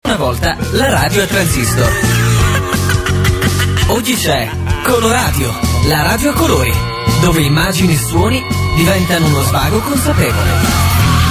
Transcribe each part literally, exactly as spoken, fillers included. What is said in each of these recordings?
Una volta la radio a transistor. Oggi c'è Coloradio, la radio a colori, dove immagini e suoni diventano uno svago consapevole.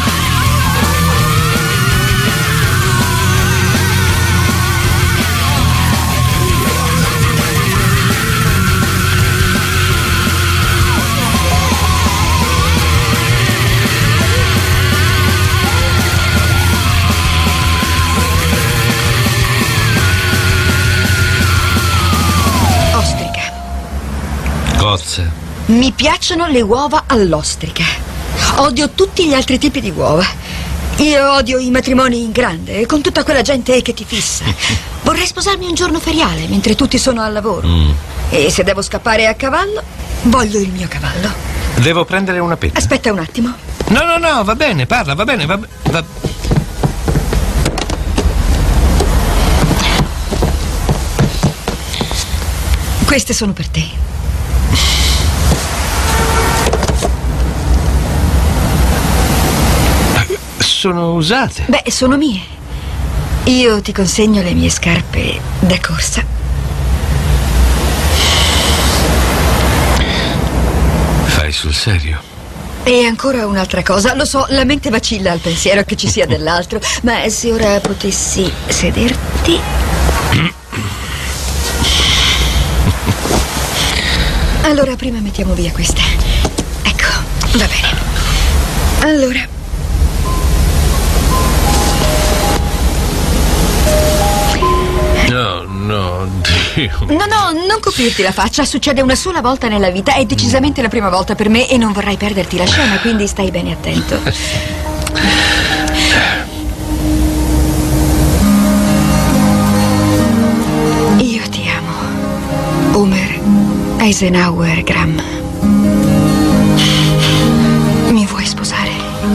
Cozze. Mi piacciono le uova all'ostrica. Odio tutti gli altri tipi di uova. Io odio i matrimoni in grande, con tutta quella gente che ti fissa. Vorrei sposarmi un giorno feriale, mentre tutti sono al lavoro. Mm. E se devo scappare a cavallo, voglio il mio cavallo. Devo prendere una penna. Aspetta un attimo. No, no, no, va bene, parla, va bene, va, va... Queste sono per te. Sono usate. Beh, sono mie. Io ti consegno le mie scarpe da corsa. Fai sul serio? E ancora un'altra cosa. Lo so, la mente vacilla al pensiero che ci sia dell'altro, ma se ora potessi sederti... Allora, prima mettiamo via questa. Ecco, va bene. Allora... No, no, Dio. No, no, non coprirti la faccia. Succede una sola volta nella vita. È decisamente la prima volta per me e non vorrei perderti la scena, quindi stai bene attento. Io ti amo. Homer Eisenhower Graham. Mi vuoi sposare?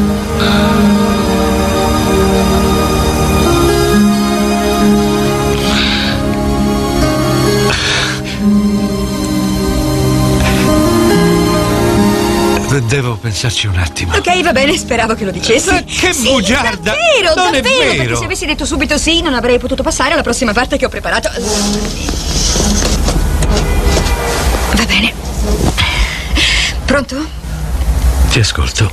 Devo pensarci un attimo. Ok, va bene, speravo che lo dicessi. Ma che sì, bugiarda! Davvero, non davvero, è vero. perché se avessi detto subito sì non avrei potuto passare alla prossima parte che ho preparato. Va bene. Pronto? Ti ascolto.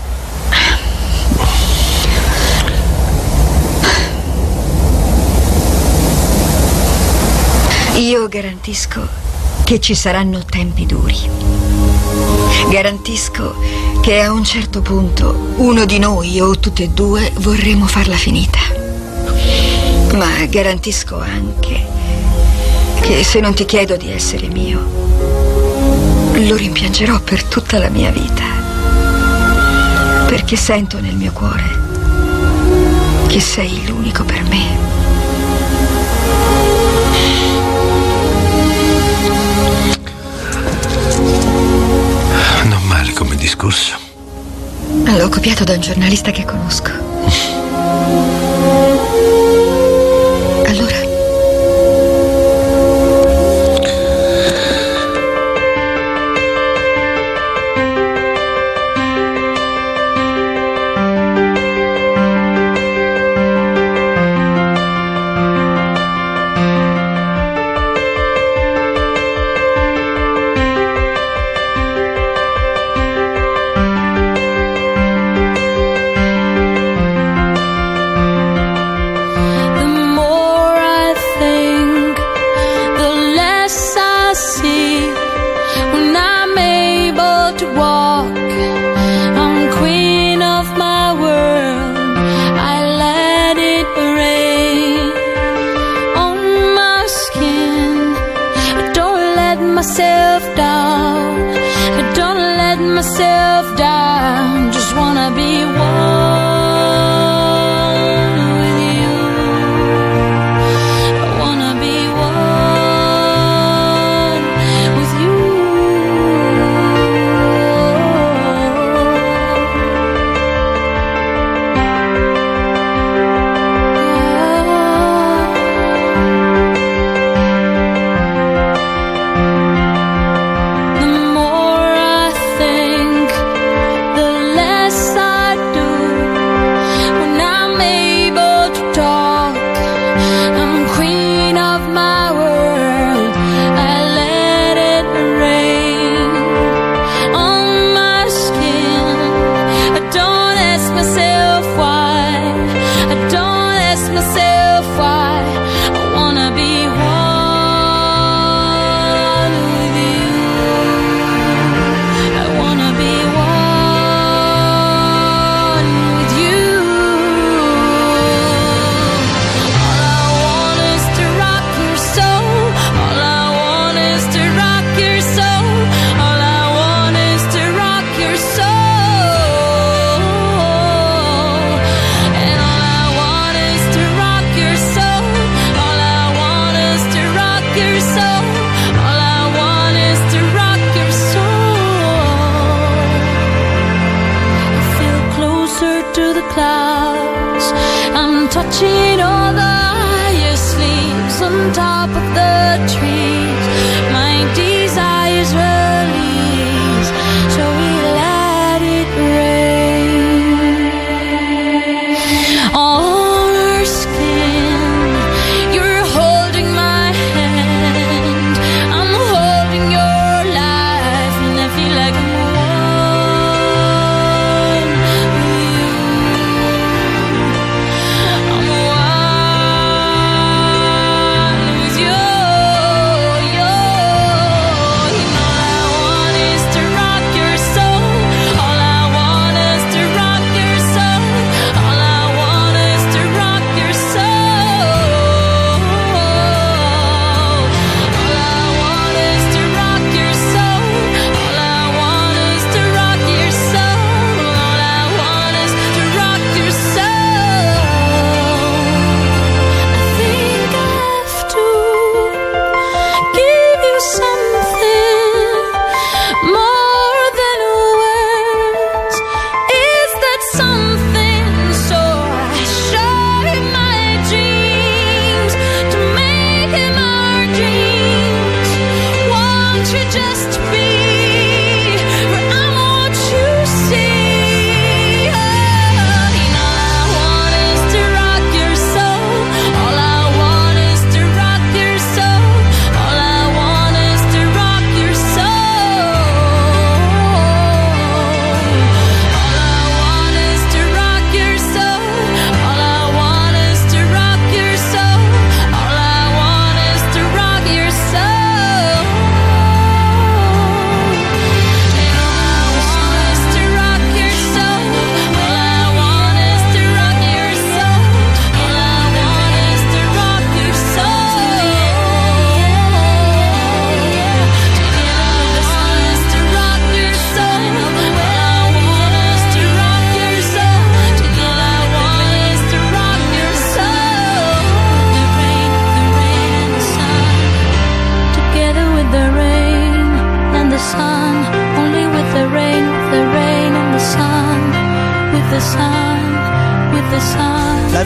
Io garantisco che ci saranno tempi duri. Garantisco che a un certo punto uno di noi o tutte e due vorremmo farla finita. Ma garantisco anche che se non ti chiedo di essere mio, lo rimpiangerò per tutta la mia vita. Perché sento nel mio cuore che sei l'unico per me. Non male come discorso. L'ho copiato da un giornalista che conosco. Allora?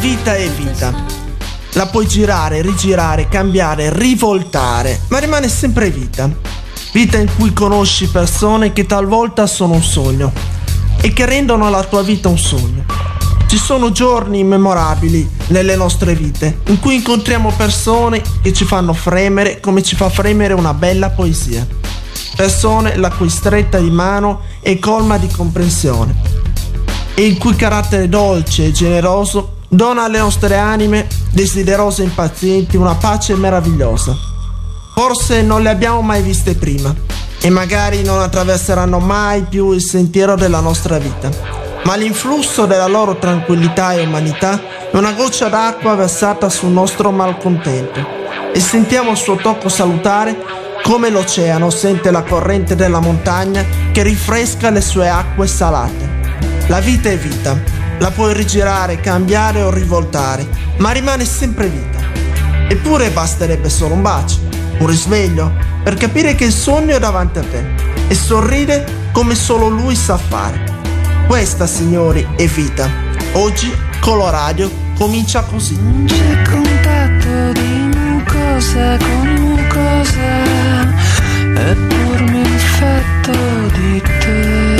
vita è vita. La puoi girare, rigirare, cambiare, rivoltare, ma rimane sempre vita. Vita in cui conosci persone che talvolta sono un sogno e che rendono la tua vita un sogno. Ci sono giorni immemorabili nelle nostre vite in cui incontriamo persone che ci fanno fremere come ci fa fremere una bella poesia. Persone la cui stretta di mano è colma di comprensione e il cui carattere dolce e generoso dona alle nostre anime desiderose e impazienti una pace meravigliosa. Forse non le abbiamo mai viste prima e magari non attraverseranno mai più il sentiero della nostra vita, ma l'influsso della loro tranquillità e umanità è una goccia d'acqua versata sul nostro malcontento e sentiamo il suo tocco salutare come l'oceano sente la corrente della montagna che rinfresca le sue acque salate. La vita è vita, la puoi rigirare, cambiare o rivoltare, ma rimane sempre vita. Eppure basterebbe solo un bacio, un risveglio, per capire che il sogno è davanti a te e sorride come solo lui sa fare. Questa, signori, è vita. Oggi Coloradio comincia così. Non c'è contatto di mucosa con mucosa, eppur mi infetto di te.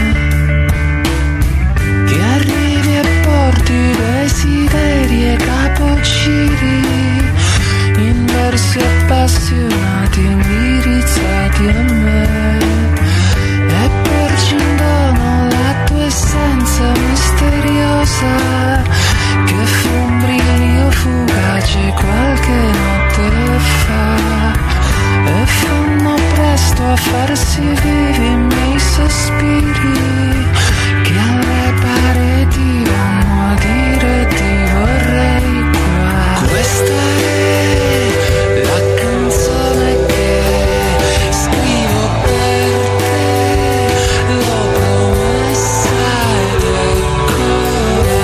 Che arrivi e porti desideri e capociri in versi appassionati indirizzati a me, e porgi in dono la tua essenza misteriosa che fu un brilio fugace qualche notte fa, e fanno presto a farsi vivi i miei sospiri che alle pareti vanno a dire ti vorrei qua. Questa è la canzone che scrivo per te, l'ho promessa ed eccola.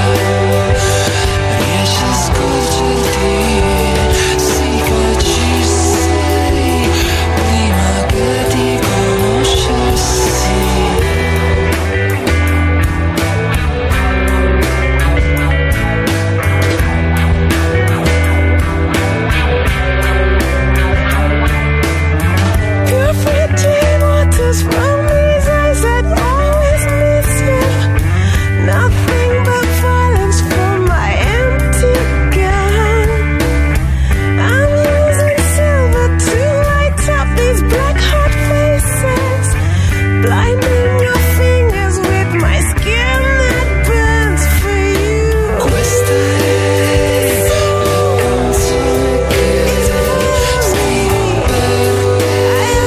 Riesci a scorgerti, sì che ci sei, prima che ti conoscessi. From these eyes that always miss you, nothing but violence from my empty gun. I'm using silver to light up these black hot faces, blinding your fingers with my skin that burns for you. Questa è la canzone che scrivo per te.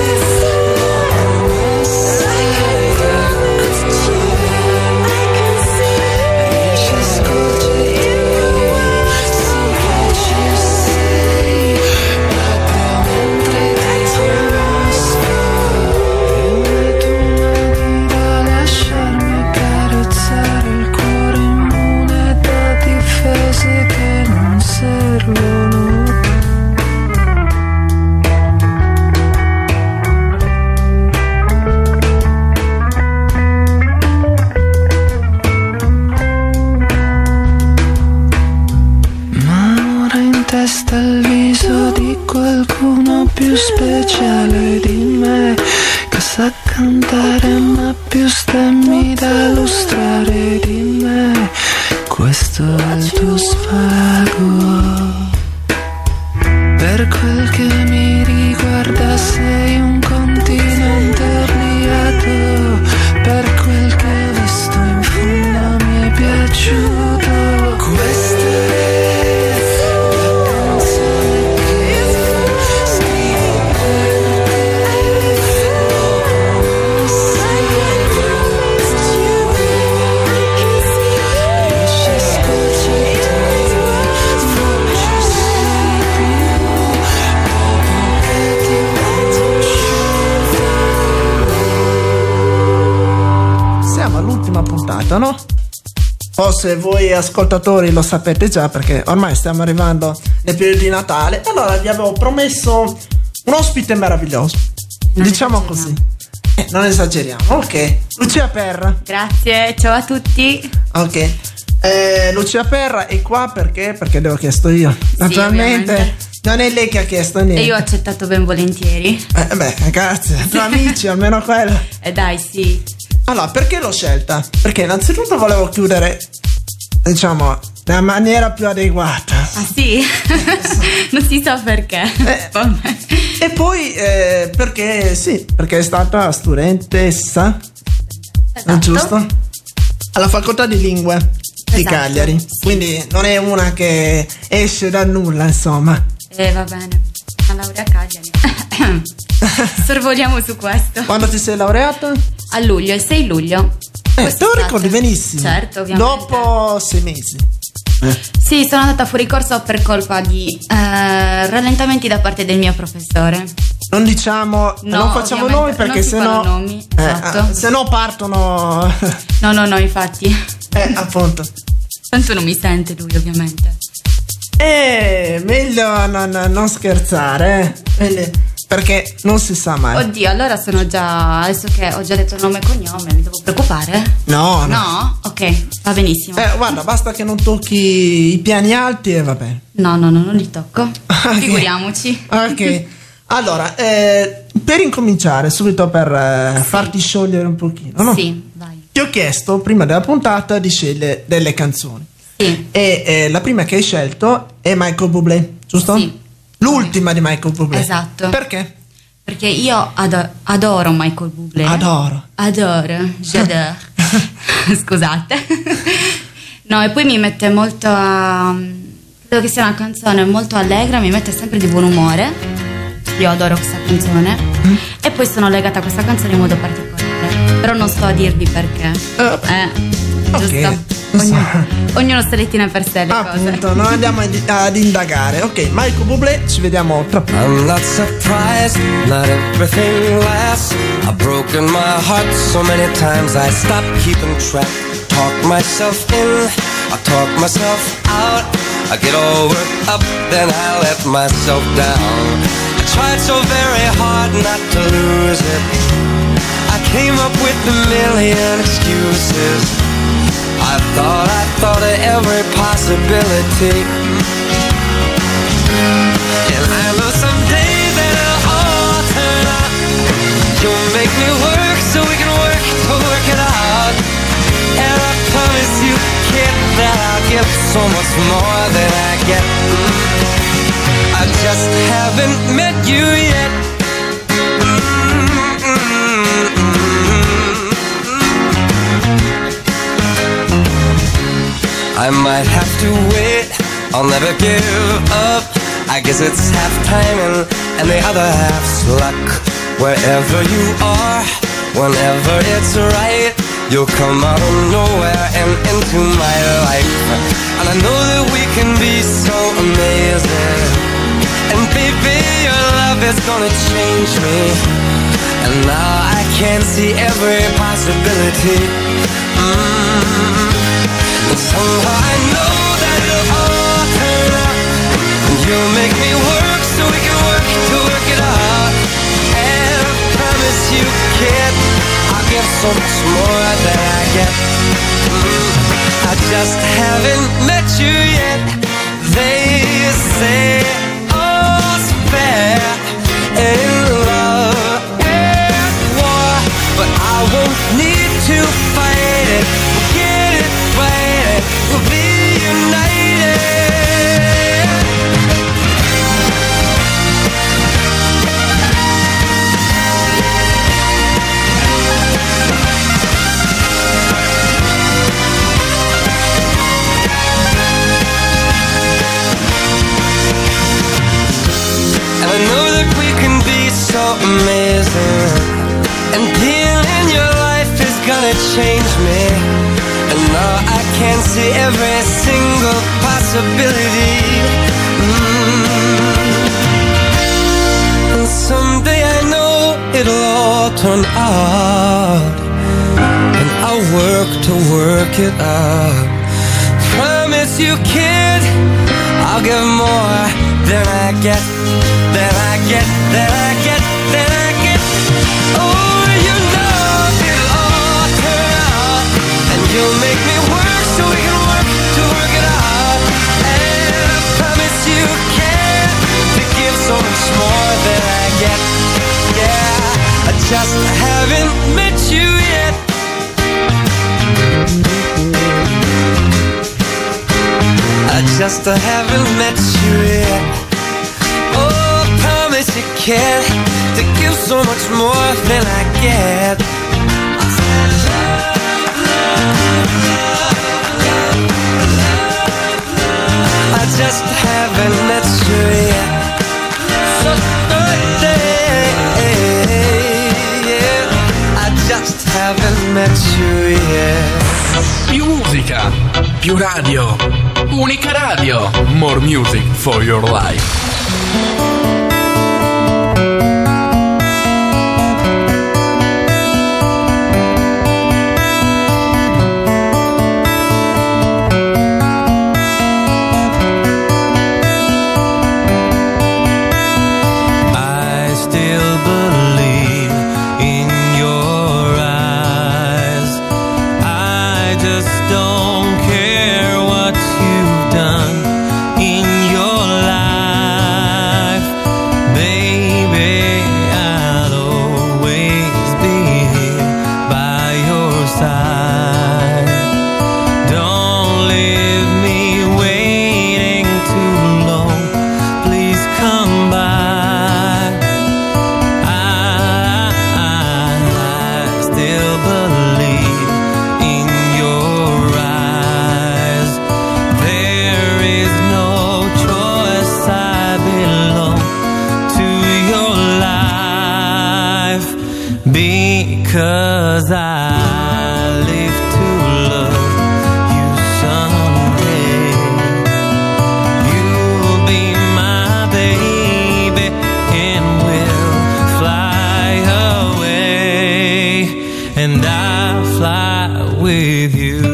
Testa il viso di qualcuno più speciale di me, che sa cantare ma più stemmi da lustrare di me. Questo è il tuo svago. Per quel che mi riguarda sei un continente obliato, per quel che ho visto in fondo mi è piaciuto. Questo è all'ultima puntata, no? Forse voi ascoltatori lo sapete già perché ormai stiamo arrivando nel periodo di Natale. Allora vi avevo promesso un ospite meraviglioso, non diciamo così, eh, non esageriamo, ok. Lucia Perra. Grazie, ciao a tutti. Ok, Eh, Lucia Perra è qua perché? Perché l'ho chiesto io. Naturalmente ovviamente. non è lei che ha chiesto niente. E io ho accettato ben volentieri. Eh, beh, grazie. Tra amici, almeno quello. Eh dai, sì. Allora, perché l'ho scelta? Perché innanzitutto volevo chiudere, diciamo, nella maniera più adeguata. Ah sì? Non si sa perché. Eh, e poi eh, perché sì, perché è stata studentessa, Esatto. giusto? Alla facoltà di lingue di Esatto, Cagliari. sì. Quindi non è una che esce da nulla, insomma. Eh va bene. La laurea a Cagliari. Sorvoliamo su questo. Quando ti sei laureata? A luglio, il sei luglio. Eh, Quest'estate. te lo ricordi benissimo. Certo, ovviamente. Dopo sei mesi. Eh. Sì, sono andata fuori corso per colpa di eh, rallentamenti da parte del mio professore. Non diciamo, No, non facciamo ovviamente, nomi perché non si sennò fanno nomi, eh, esatto. ah, se no partono No, no, no, infatti. eh, appunto. Tanto non mi sente lui, ovviamente. Eh, meglio non, non scherzare, eh. Meglio- perché non si sa mai. Oddio, allora sono già. Adesso che ho già detto nome e cognome, mi devo preoccupare? No, no. No? Ok, va benissimo. Eh, guarda, basta che non tocchi i piani alti e va bene. No, no, no, non li tocco. Ok. Figuriamoci. Ok. Allora, eh, per incominciare, subito per eh, Sì. farti sciogliere un pochino, no? Sì, vai. Ti ho chiesto prima della puntata di scegliere delle canzoni. Sì. E eh, la prima che hai scelto è Michael Bublé, giusto? Sì. L'ultima di Michael Bublé. Esatto. Perché? Perché io ado- adoro Michael Bublé. Adoro. Adoro. J'adore. Scusate. No, e poi mi mette molto a... Credo che sia una canzone molto allegra, mi mette sempre di buon umore. Io adoro questa canzone. Mm. E poi sono legata a questa canzone in modo particolare. Però non sto a dirvi perché. Eh, Eh, ok. giusto? Ognuno, ognuno se le tiene per sé le Appunto, cose. non andiamo ad, ad indagare. Ok, Michael Bublé, ci vediamo tra poco. I'm not surprised, not everything lasts. I've broken my heart so many times I stopped keeping track. Talk myself in, I talk myself out. I get all worked up, then I let myself down. I tried so very hard not to lose it. I came up with a million excuses. I thought, I thought of every possibility. And I know someday that it'll all turn out. You'll make me work so we can work to work it out. And I promise you, kid, that I'll give so much more than I get. I just haven't met you yet. I might have to wait, I'll never give up. I guess it's half timing and the other half's luck. Wherever you are, whenever it's right, you'll come out of nowhere and into my life. And I know that we can be so amazing. And baby, your love is gonna change me. And now I can see every possibility. Mm. And somehow I know that it'll all turn out. And you'll make me work so we can work to work it out. And I promise you, kid, I'll give so much more than I get. Mm, I just haven't met you yet. They say all's fair in love and war, but I won't need to fight it. Get it right, we'll be united. And I know that we can be so amazing. And being in your life is gonna change me. And now I can see every single possibility. Mm. And someday I know it'll all turn out. And I'll work to work it out. Promise you, kid, I'll give more than I get, than I get, than I get, than I get. Oh, you know it'll all turn out. And you'll make me work so we can work just haven't met you yet. I just haven't met you yet. Oh, I promise you can't to give so much more than I get. I said love, love, love, love, love, love. I just haven't met you yet. So birthday, yeah. I just haven't met you yet. Più musica, più radio, unica radio. More music for your life. Cause I live to love you someday. You'll be my baby and we'll fly away. And I'll fly with you.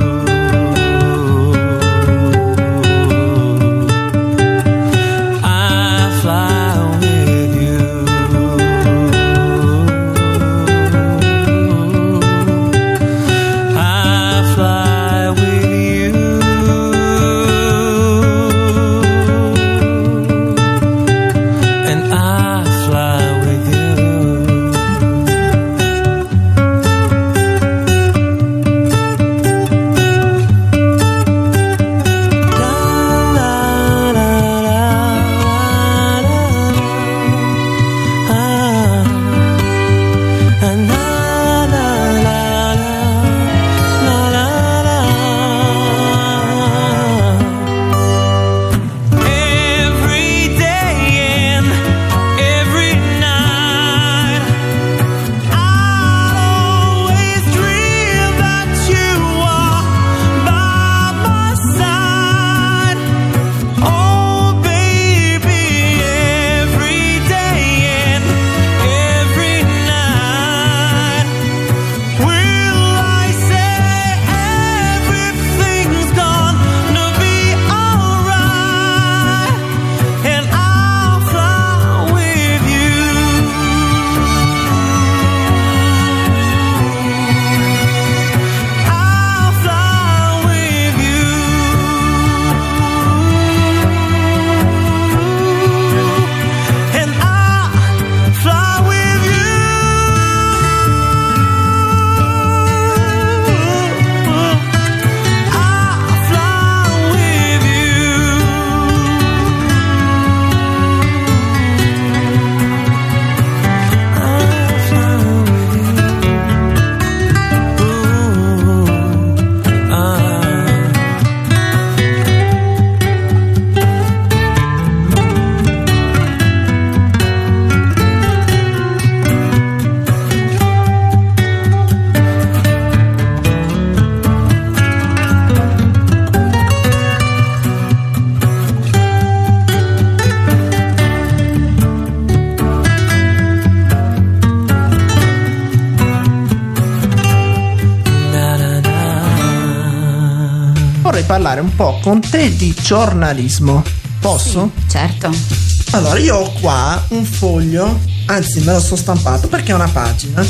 Parlare un po' con te di giornalismo. Posso? Sì, certo. Allora, io ho qua un foglio, anzi me lo sto stampato perché è una pagina,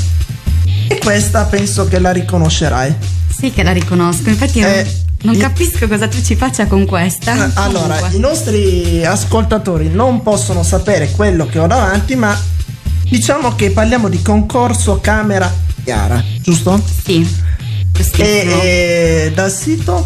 e questa penso che la riconoscerai. Sì che la riconosco, infatti io eh, non io... capisco cosa tu ci faccia con questa. Eh, allora, Comunque. i nostri ascoltatori non possono sapere quello che ho davanti, ma diciamo che parliamo di concorso Camera Chiara, giusto? Sì. E, e dal sito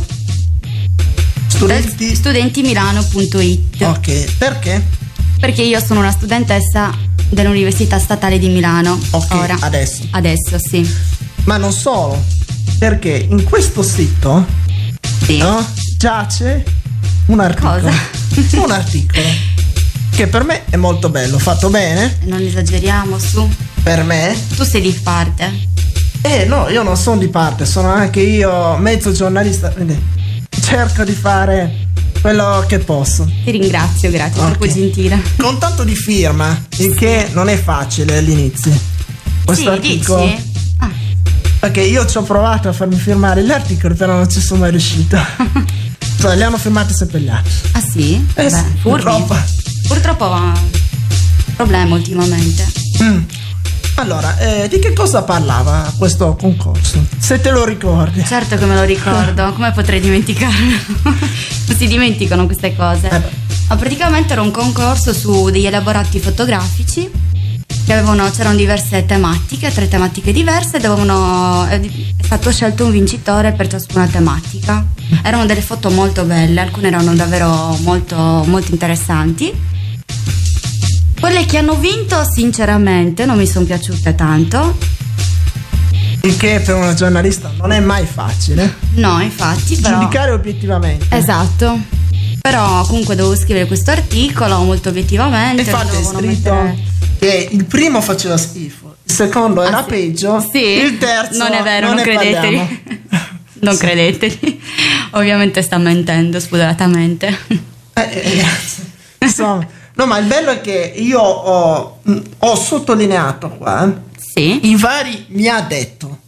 studenti studentimilano punto it. Ok, perché? Perché io sono una studentessa dell'Università Statale di Milano. Ok, ora. adesso. Adesso, sì. Ma non solo, perché in questo sito sì. no, giace un articolo. Cosa? Un articolo che per me è molto bello, fatto bene. Non esageriamo, su. Per me. Tu sei di parte. Eh no, io non sono di parte, sono anche io mezzo giornalista, quindi cerco di fare quello che posso. Ti ringrazio, grazie, okay. Troppo gentile. Con tanto di firma, il che non è facile all'inizio. Questo sì, articolo. Dici? Ah. Perché io ci ho provato a farmi firmare gli articoli, però non ci sono mai riuscito. Cioè, li hanno firmati sempre gli altri. Ah sì? Eh Beh, sì, purtroppo. Purtroppo ha problema ultimamente. Mm. Allora, eh, di che cosa parlava questo concorso? Se te lo ricordi. Certo che me lo ricordo, come potrei dimenticarlo? Non si dimenticano queste cose. Eh Ma praticamente era un concorso su degli elaborati fotografici che avevano, c'erano diverse tematiche, tre tematiche diverse, dovevano, è stato scelto un vincitore per ciascuna tematica. Erano delle foto molto belle, alcune erano davvero molto, molto interessanti. Quelle che hanno vinto sinceramente non mi sono piaciute tanto. Il che per una giornalista non è mai facile. No, infatti, però giudicare obiettivamente. Esatto. Però comunque dovevo scrivere questo articolo molto obiettivamente. Infatti è scritto mettere... che il primo faceva schifo, il secondo era ah, sì. peggio, sì. il terzo non è vero, non, non credeteli. Non sì. credeteli. Ovviamente sta mentendo spudoratamente. Eh, eh, insomma. No, ma il bello è che io ho, ho sottolineato qua sì. i vari mi ha detto.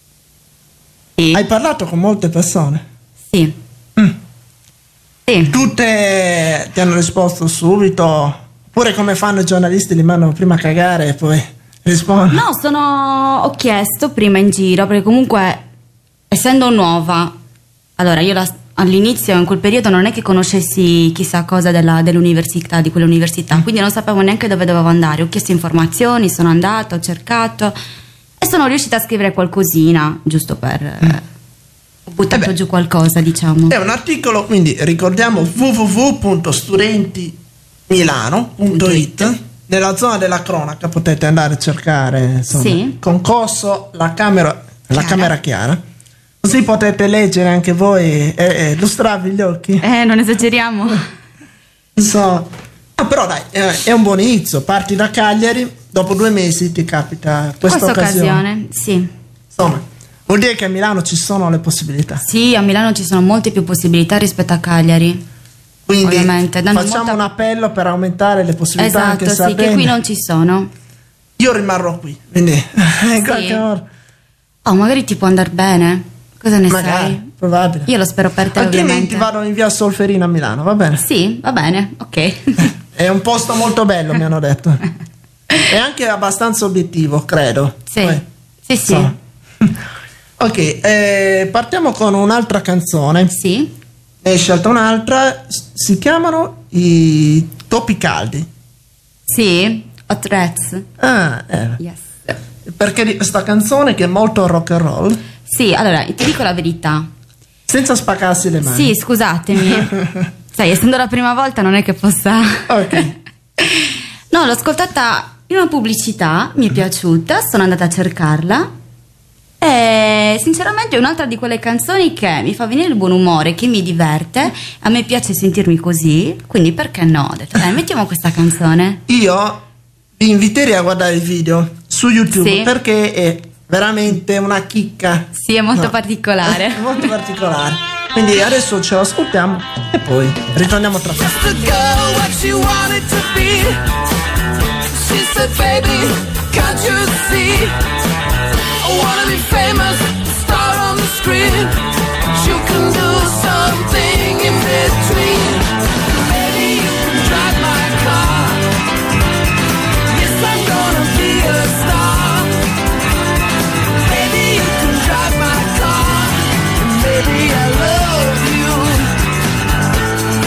Sì. Hai parlato con molte persone? Sì. Mm. Sì. Tutte ti hanno risposto subito? Oppure come fanno i giornalisti, li mandano prima a cagare e poi rispondono? No, sono ho chiesto prima in giro, perché comunque essendo nuova, allora io la all'inizio, in quel periodo, non è che conoscessi chissà cosa della, dell'università, di quell'università, quindi non sapevo neanche dove dovevo andare. Ho chiesto informazioni, sono andata, ho cercato e sono riuscita a scrivere qualcosina, giusto per... Mm. Ho buttato eh beh, giù qualcosa, diciamo. È un articolo, quindi ricordiamo w w w punto studentimilano punto it. Nella zona della cronaca potete andare a cercare, insomma, sì. concorso la camera, la camera chiara. Così potete leggere anche voi e eh, illustrarvi gli occhi. Eh, non esageriamo. Insomma, ah, però dai, eh, è un buon inizio. Parti da Cagliari, dopo due mesi ti capita questa, questa occasione. occasione. Sì. Insomma, vuol dire che a Milano ci sono le possibilità. Sì, a Milano ci sono molte più possibilità rispetto a Cagliari. Quindi ovviamente, facciamo molta... un appello per aumentare le possibilità. Esatto, anche in sì, Sardegna. che qui non ci sono. Io rimarrò qui, quindi in sì. qualche modo. Oh, magari ti può andare bene. Cosa ne magari, sai? Probabile. Io lo spero per te. Altrimenti ovviamente. vado in via Solferino a Milano, va bene? Sì, va bene, ok. È un posto molto bello, mi hanno detto. È anche abbastanza obiettivo, credo. Sì, Poi, sì, sì. So. Ok, eh, partiamo con un'altra canzone. Sì. Ne hai scelta un'altra. Si chiamano i Topi Caldi. Sì, Hot Rats. Ah, eh. Yes. Perché di questa canzone che è molto rock and roll. Sì, allora, ti dico la verità. Senza spaccarsi le mani. Sì, scusatemi. Sai, essendo la prima volta non è che possa... Ok. No, l'ho ascoltata in una pubblicità, mi è piaciuta, sono andata a cercarla e sinceramente è un'altra di quelle canzoni che mi fa venire il buon umore, che mi diverte, a me piace sentirmi così, quindi perché no? Ho detto, dai, mettiamo questa canzone. Io vi inviterei a guardare il video su YouTube, sì. Perché è veramente una chicca. Sì, è molto no. particolare. È molto particolare. Quindi adesso ce lo ascoltiamo e poi ritorniamo tra poco. She said, baby, can't you see? I wanna be famous, star on the screen. You can do something in between. Maybe you can drive my car. Yes, I'm gonna be a star. Maybe you can drive my car. And baby, I love you.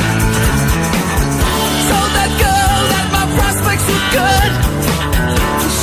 Told that girl that my prospects were good.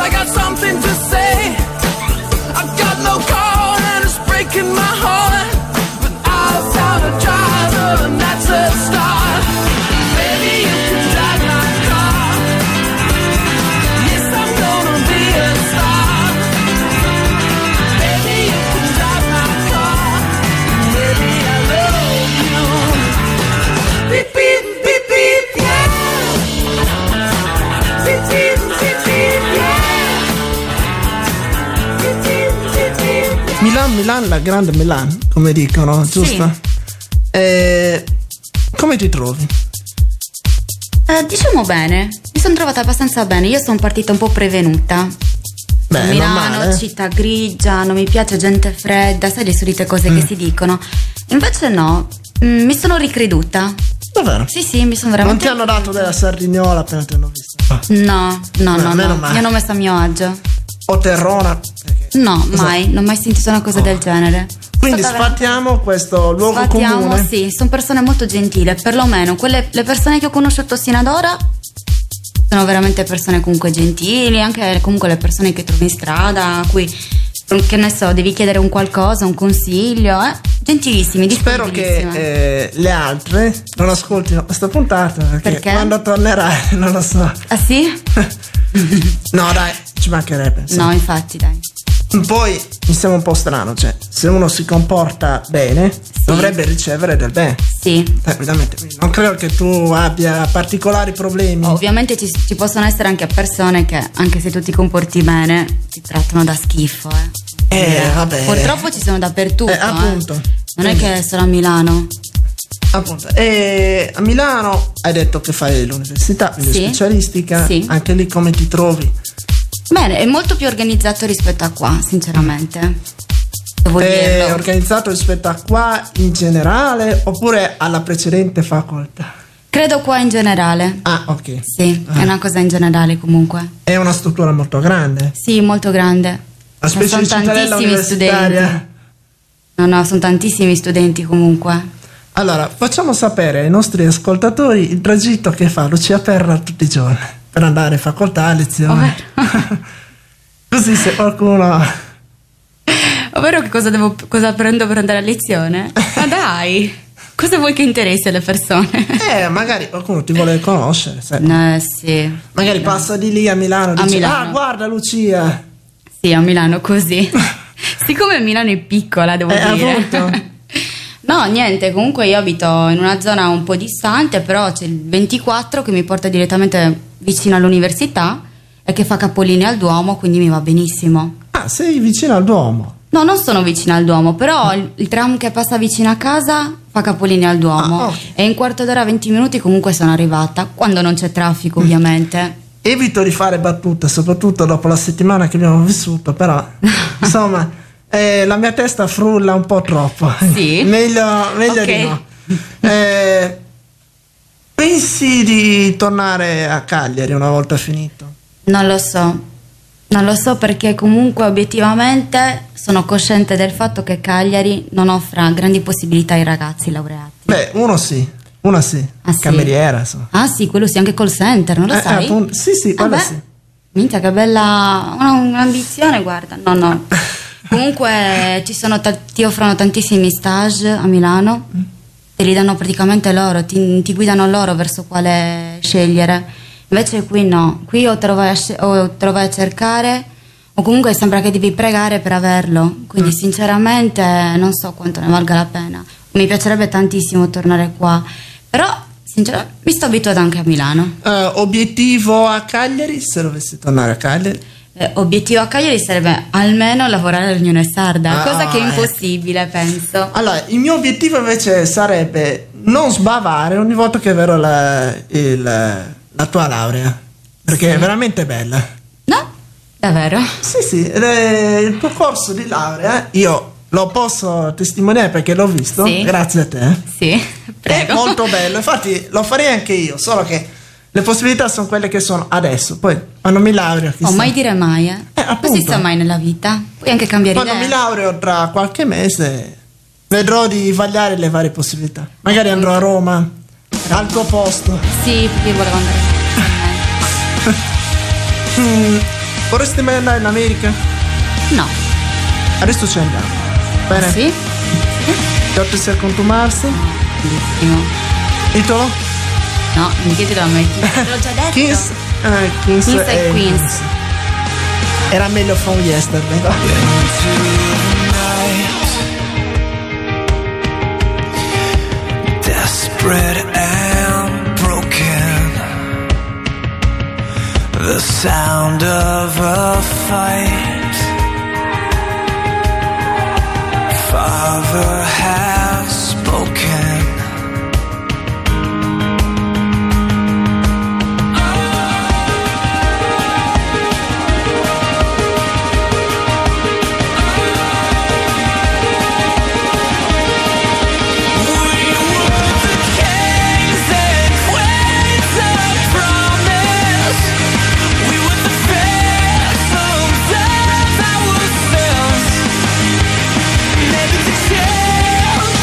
I got something to say. I've got no car and it's breaking my heart, but I'll sound a driver and that's a start. Baby, you can drive my car. Yes, I'm gonna be a star. Baby, you can drive my car. Baby, I love you. Beep, beep, beep, beep, yeah. Beep, beep, beep, beep, yeah. Beep, beep, beep, beep. Milan, Milan, la grande Milan, come dicono, giusto? Sì. Eh, come ti trovi? Eh, diciamo bene, mi sono trovata abbastanza bene. Io sono partita un po' prevenuta. Beh, Milano, normale, eh. città grigia, non mi piace gente fredda, sai le solite cose Mm. che si dicono. Invece no, mm, mi sono ricreduta. Davvero? Sì, sì, mi sono Non veramente. ti hanno dato della sardignola appena ti hanno visto? No, no, Beh, no, meno no. male. Mi hanno messo a mio agio. O terrona? No, mai, non ho mai sentito una cosa del genere. Quindi Stata sfattiamo questo luogo Sfatiamo, comune. sì, sono persone molto gentili, perlomeno quelle, le persone che ho conosciuto sino ad ora sono veramente persone comunque gentili, anche comunque le persone che trovi in strada, a cui, che ne so, devi chiedere un qualcosa, un consiglio, eh? Gentilissimi, Spero che disponibilissimi. eh, le altre non ascoltino questa puntata, perché, Perché? quando tornerai non lo so. Ah sì? No dai, ci mancherebbe. sì. No, infatti, dai. Poi mi sembra un po' strano, cioè se uno si comporta bene dovrebbe ricevere del bene. Sì. Eh, veramente, non credo che tu abbia particolari problemi. Ovviamente ci, ci possono essere anche persone che, anche se tu ti comporti bene, ti trattano da schifo, eh. Eh, vabbè. Purtroppo ci sono dappertutto, Eh, appunto. eh. Non è che è solo a Milano. Appunto. E a Milano hai detto che fai l'università, quindi Sì. specialistica. Sì. Anche lì come ti trovi? Bene, è molto più organizzato rispetto a qua, sinceramente. Devo È dirlo. organizzato rispetto a qua in generale oppure alla precedente facoltà? Credo qua in generale. Ah, ok. Sì, Ah. è una cosa in generale comunque. È una struttura molto grande. Sì, molto grande. La Sono specificità della tantissimi universitaria. studenti. No, no, sono tantissimi studenti comunque. Allora, facciamo sapere ai nostri ascoltatori il tragitto che fa Lucia Perra tutti i giorni per andare in facoltà a lezione. Così se qualcuno... Ovvero che cosa, devo, cosa prendo per andare a lezione? Ma dai, cosa vuoi che interessi alle persone? Eh, magari qualcuno ti vuole conoscere, sai. Eh sì. Magari passa di lì a Milano e A dice, Milano. ah, guarda Lucia. Sì, a Milano così. Siccome Milano è piccola, devo Eh, dire. appunto. No, niente, comunque io abito in una zona un po' distante, però c'è il ventiquattro che mi porta direttamente vicino all'università e che fa capolinea al Duomo, quindi mi va benissimo. Ah, sei vicino al Duomo. No, non sono vicino al Duomo, però il, il tram che passa vicino a casa fa capolinea al Duomo. Ah, ok. E in quarto d'ora, venti minuti comunque sono arrivata, quando non c'è traffico ovviamente. Evito di fare battute, soprattutto dopo la settimana che abbiamo vissuto, però insomma eh, la mia testa frulla un po' troppo. Sì? meglio meglio Ok. di no. Eh, pensi di tornare a Cagliari una volta finito? Non lo so, non lo so perché comunque obiettivamente sono cosciente del fatto che Cagliari non offra grandi possibilità ai ragazzi laureati. Beh, uno sì, una sì, Ah, sì? cameriera, insomma. Ah sì, quello sì, anche call center, non lo Eh, sai? appunto, sì, sì, quello Vabbè. sì. Minchia, che bella, una, un'ambizione, guarda. No, no. Comunque ci sono ta- ti offrono tantissimi stage a Milano, te li danno praticamente loro, ti, ti guidano loro verso quale scegliere. Invece qui no, qui o te lo vai a, sce- o te lo vai a cercare o comunque sembra che devi pregare per averlo. Quindi sinceramente non so quanto ne valga la pena. Mi piacerebbe tantissimo tornare qua, però sinceramente mi sto abituata anche a Milano. Eh, obiettivo a Cagliari, se dovessi tornare a Cagliari? Eh, obiettivo a Cagliari sarebbe almeno lavorare all'Unione Sarda, Ah, cosa che è ecco. impossibile, penso. Allora, il mio obiettivo invece sarebbe non sbavare ogni volta che vedo la, il, la tua laurea, perché è veramente bella. No? Davvero? Sì, sì, ed è il tuo corso di laurea, io lo posso testimoniare perché l'ho visto, Sì. grazie a te. Sì, prego. È molto bello, infatti lo farei anche io, solo che le possibilità sono quelle che sono adesso, poi quando mi laureo, chissà. Oh, mai dire mai, eh? Eh, non si appunto. sa mai nella vita. Puoi anche cambiare Quando idea. mi laureo tra qualche mese vedrò di vagliare le varie possibilità. Magari andrò a Roma, al tuo posto. Sì, perché io volevo andare. Mm, Vorresti mai andare in America? No. Adesso ci andiamo. Bene? Sì? Dottor ser contumarsi? Bellissimo. Titolo? No, mi chiedilo a me. Te l'ho già detto. Kings, eh, Kings, Kings e e Queens. Era meglio From Yesterday. Desperate and broken, the sound of a fight. Father has spoken. Maybe the chance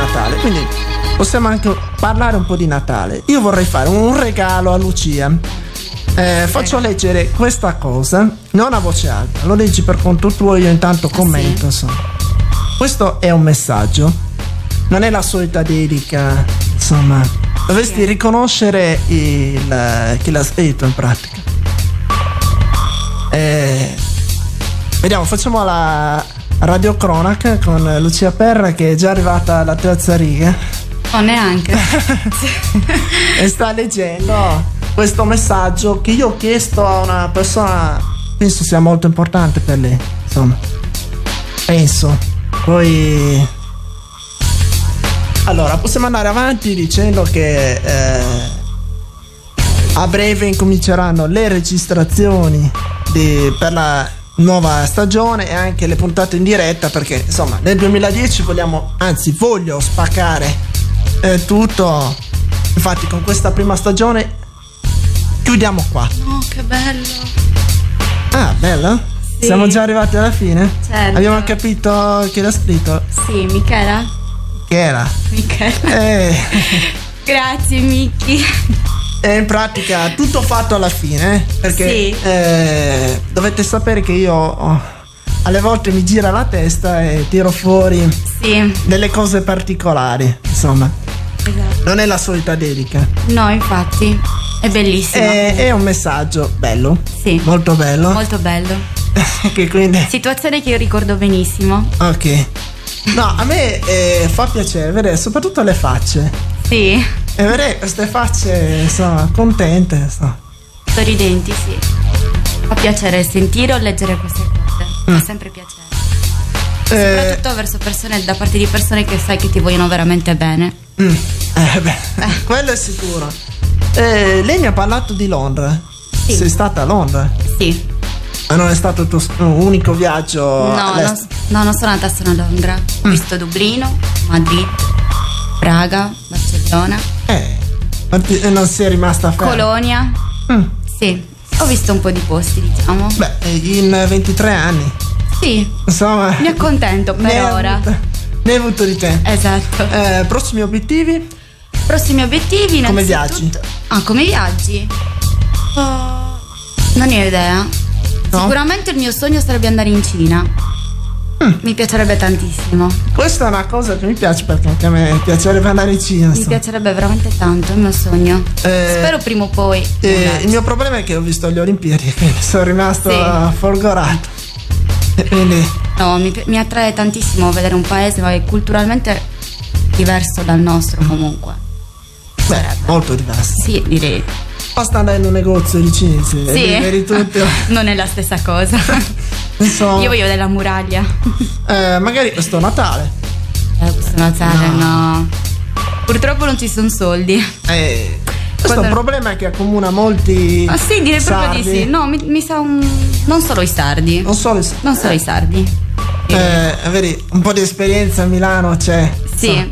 Natale, quindi possiamo anche parlare un po' di Natale. Io vorrei fare un regalo a Lucia. Eh, faccio leggere questa cosa, non a voce alta, lo leggi per conto tuo, io intanto commento. Ah, sì? Insomma. Questo è un messaggio, non è la solita dedica, insomma, dovresti riconoscere il, chi l'ha scritto in pratica. Eh, vediamo, facciamo la radiocronaca con Lucia Perra, che è già arrivata alla terza riga. Oh, neanche. E sta leggendo questo messaggio che io ho chiesto a una persona, penso sia molto importante per lei, insomma, penso. Poi allora possiamo andare avanti dicendo che eh, a breve incominceranno le registrazioni di, per la nuova stagione e anche le puntate in diretta, perché insomma nel duemiladieci vogliamo, anzi voglio spaccare eh, tutto. Infatti con questa prima stagione chiudiamo qua. Oh, che bello. Ah, bello? Sì. Siamo già arrivati alla fine? Certo. Abbiamo capito chi l'ha scritto? Sì, Michela. Michela. Michela. Eh. Grazie, Micchi. E in pratica tutto fatto alla fine, eh? Perché sì. eh, dovete sapere che io oh, alle volte mi gira la testa e tiro fuori sì. delle cose particolari, insomma. Esatto. Non è la solita dedica. No, infatti. È bellissimo. È, è un messaggio bello. Sì. Molto bello. Molto bello. Che quindi... Situazione che io ricordo benissimo. Ok. No, a me eh, fa piacere vedere soprattutto le facce. Sì. E vedere queste facce, insomma, contente, insomma. Sorridenti, sì. Fa piacere sentire o leggere queste cose. Fa mm. sempre piacere. Eh, Soprattutto verso persone, da parte di persone che sai che ti vogliono veramente bene. Mm. Eh beh, eh. quello è sicuro. Eh, lei mi ha parlato di Londra. Sì. Sei stata a Londra? Sì. Ma non è stato il tuo unico viaggio? No, non, no, non sono andata solo a Londra. Ho mm. visto Dublino, Madrid, Praga, Barcellona. Eh, ma ti, non sei rimasta ferma? Colonia. Mm. Sì, ho visto un po' di posti, diciamo. Beh, in ventitré anni. Sì. Insomma, mi accontento per ne ora. Avuto, ne hai avuto di te. Esatto. Eh, prossimi obiettivi? Prossimi obiettivi? Come viaggi? Ah, come viaggi? Oh, non ne ho idea. No? Sicuramente il mio sogno sarebbe andare in Cina. Mm. Mi piacerebbe tantissimo. Questa è una cosa che mi piace, perché anche a me piacerebbe andare in Cina. Mi so. piacerebbe veramente tanto, è il mio sogno. Eh, Spero prima o poi. Eh, il mio problema è che ho visto le Olimpiadi, quindi sono rimasto sì. folgorato. Quindi... No, mi, mi attrae tantissimo vedere un paese ma è culturalmente diverso dal nostro comunque. Beh, sarebbe. Molto diverso. Sì, direi. Basta andare in un negozio di cinesi sì. e vedi tutto. Non è la stessa cosa. Insomma, io voglio vedere la muraglia. Eh, magari questo Natale. Eh, questo Natale no. no. Purtroppo non ci sono soldi. Eh, questo Quando... è un problema che accomuna molti. Ah sì, direi sardi. proprio di sì. No, mi, mi sa un. Non solo i sardi. Non solo i sardi. Non solo i sardi. Eh, vedi, un po' di esperienza a Milano c'è. Sì.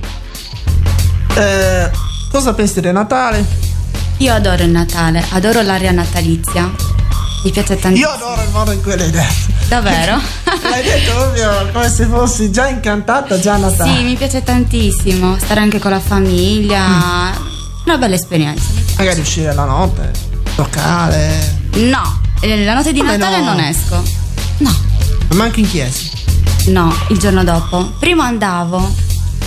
So. Eh, cosa pensi del Natale? Io adoro il Natale, adoro l'area natalizia. Mi piace tantissimo. Io adoro il modo in cui l'hai detto. Davvero? L'hai detto proprio come se fossi già incantata, già a Natale. Sì, mi piace tantissimo. Stare anche con la famiglia. Mm. Una bella esperienza. Magari uscire la notte, locale. No, la notte di Come Natale no? non esco. No. Ma anche in chiesa? No, il giorno dopo. Prima andavo.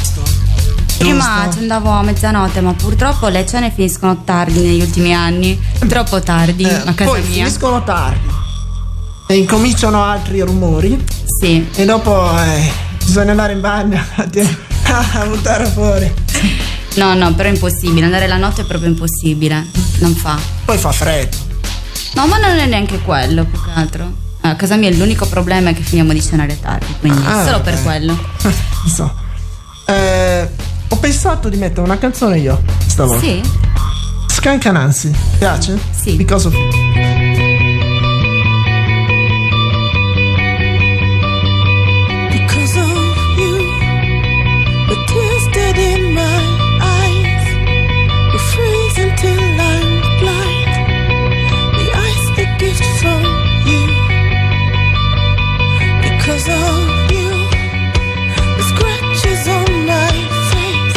Prima ci andavo a mezzanotte, ma purtroppo le cene finiscono tardi negli ultimi anni. Troppo tardi eh, a casa poi mia. Finiscono tardi e incominciano altri rumori. Sì. E dopo eh, bisogna andare in bagno a, a buttare fuori. No, no, però è impossibile. Andare la notte è proprio impossibile. Non fa. Poi fa freddo. No, ma non è neanche quello, più che altro. A casa mia l'unico problema è che finiamo di cenare tardi, quindi ah, solo vabbè. per quello. So. Eh, ho pensato di mettere una canzone io stavolta. Sì. Skunk Anansi, piace? Sì. Because of you. Because of you, the tears dead in my eyes, we freeze until I'm blind. The ice, a gift from you. Because of you, the scratches on my face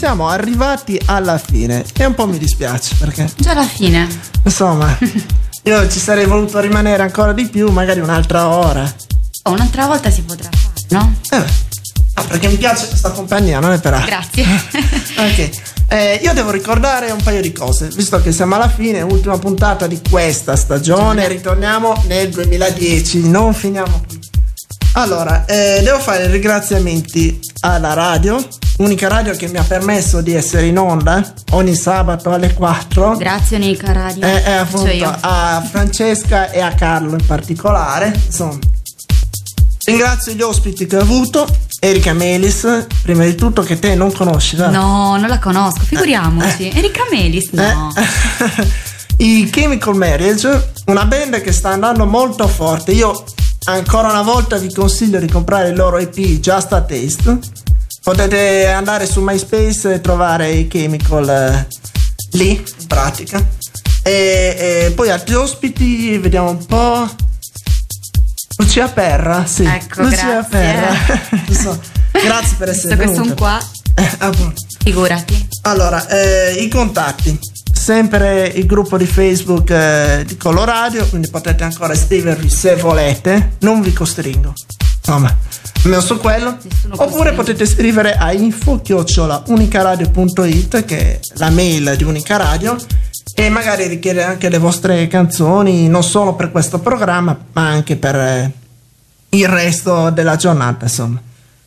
siamo arrivati alla fine e un po' mi dispiace perché già alla fine, insomma, io ci sarei voluto rimanere ancora di più, magari un'altra ora. Oh, un'altra volta si potrà fare, no? Eh, no, perché mi piace questa compagnia, non è per altro. Grazie. Ok, eh, io devo ricordare un paio di cose, visto che siamo alla fine, ultima puntata di questa stagione, ritorniamo nel duemiladieci, non finiamo qui. Allora, eh, devo fare i ringraziamenti alla radio, unica radio che mi ha permesso di essere in onda ogni sabato alle quattro. Grazie Unica Radio. Eh, eh, appunto, a Francesca e a Carlo in particolare. Insomma, ringrazio gli ospiti che ho avuto. Erika Melis, prima di tutto, che te non conosci, vero? No, non la conosco, figuriamoci. Eh. Erika Melis, no. Eh. I Chemical Marriage, una band che sta andando molto forte. Io ancora una volta vi consiglio di comprare il loro E P Just a Taste. Potete andare su MySpace e trovare i Chemical eh, lì, in pratica. E, e poi altri ospiti, vediamo un po'. Lucia Perra, sì. Ecco, Lucia grazie. Perra. So, grazie per essere venuta. Visto che sono qua. Eh, appunto. Figurati. Allora, eh, i contatti. Sempre il gruppo di Facebook eh, di Coloradio, quindi potete ancora iscrivervi se volete, non vi costringo, insomma, almeno su quello. Oppure potete scrivere a info chiocciola unicaradio punto it, che è la mail di Unica Radio, e magari richiedere anche le vostre canzoni, non solo per questo programma ma anche per eh, il resto della giornata, insomma.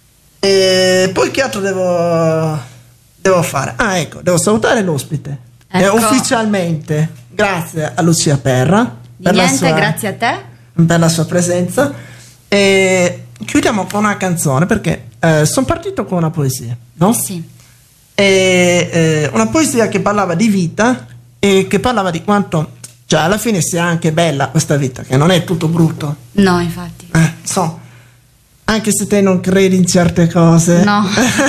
E poi che altro devo devo fare? Ah, ecco, devo salutare l'ospite. Ecco. E ufficialmente grazie a Lucia Perra per Niente, la sua, grazie a te per la sua presenza. E chiudiamo con una canzone, perché eh, sono partito con una poesia, no? Sì. E, eh, una poesia che parlava di vita e che parlava di quanto, cioè, alla fine sia anche bella questa vita, che non è tutto brutto. No, infatti. Eh, so, anche se te non credi in certe cose. No.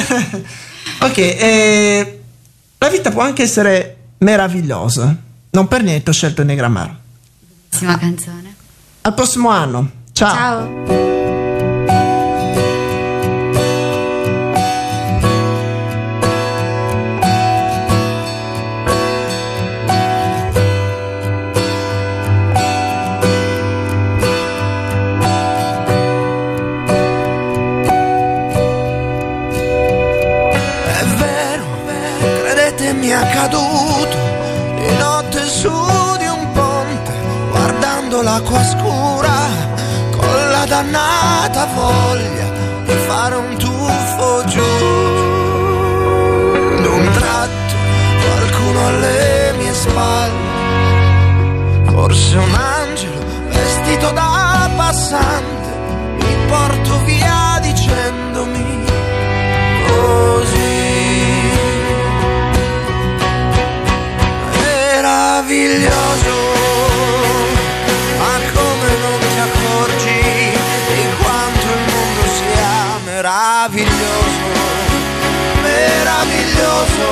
Ok, eh, la vita può anche essere meravigliosa. Non per niente ho scelto Negramaro. Bellissima canzone. Al prossimo anno. Ciao. Ciao. Mi è accaduto di notte su di un ponte, guardando l'acqua scura, con la dannata voglia di fare un tuffo giù. D'un tratto qualcuno alle mie spalle, forse un angelo vestito da passante, mi porto via dicendomi così. Meraviglioso, ma come non ti accorgi di quanto il mondo sia meraviglioso, meraviglioso,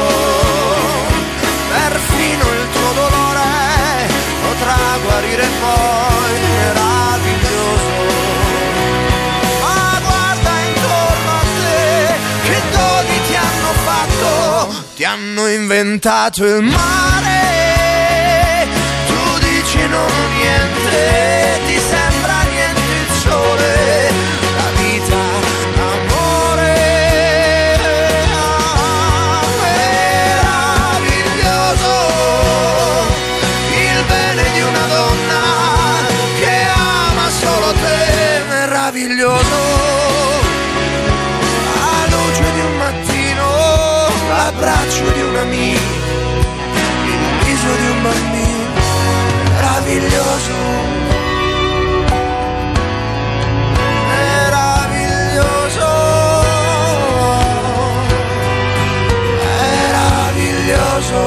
perfino il tuo dolore potrà guarire poi, meraviglioso. Ma guarda intorno a te, che doni ti hanno fatto, ti hanno inventato il mare. Non niente, ti sembra niente il sole, la vita, amore, ah, meraviglioso, il bene di una donna che ama solo te, meraviglioso, la luce di un mattino, l'abbraccio di un amico, il viso di un bambino. Meraviglioso, meraviglioso, meraviglioso,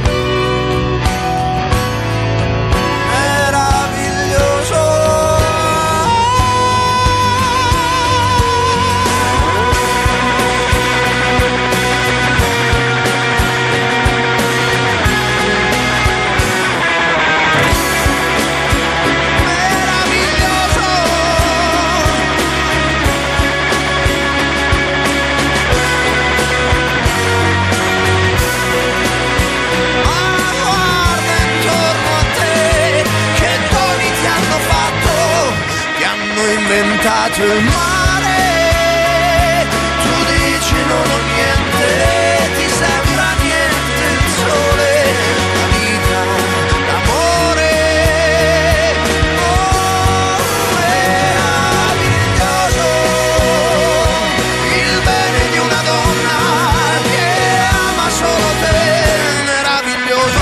meraviglioso. vento e il mare. Tu dici non ho niente, ti sembra niente il sole, la vita, l'amore. Oh, meraviglioso il bene di una donna che ama solo te, meraviglioso.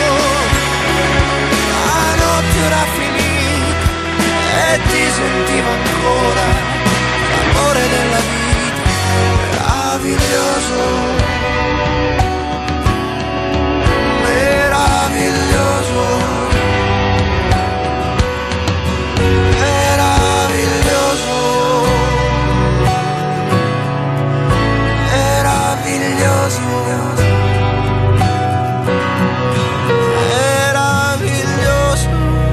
La notte era finita e ti sentivo ancora l'amore della vita, meraviglioso, meraviglioso, meraviglioso, meraviglioso, meraviglioso.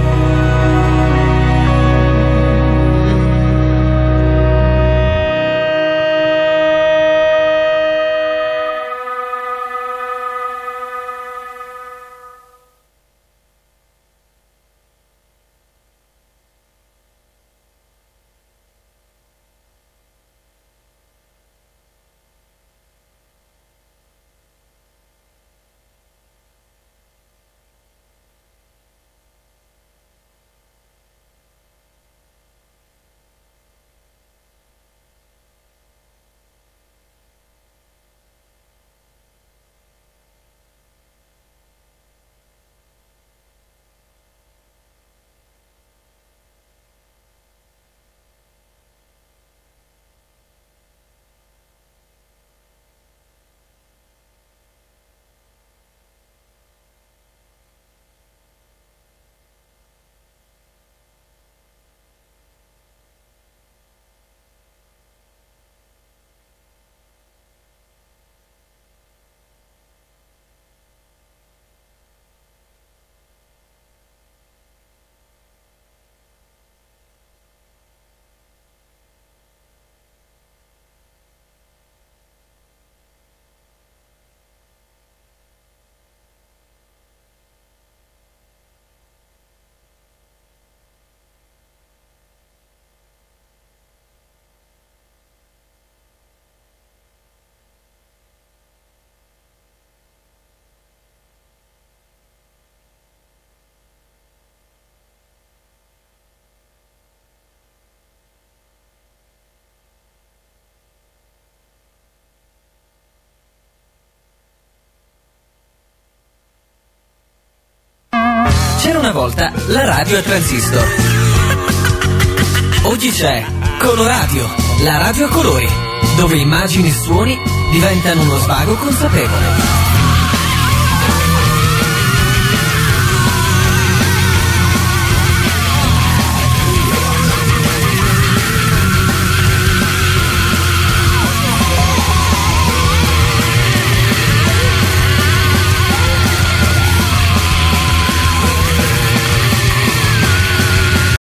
C'era una volta la radio a transistor. Oggi c'è Coloradio, la radio a colori, dove immagini e suoni diventano uno svago consapevole.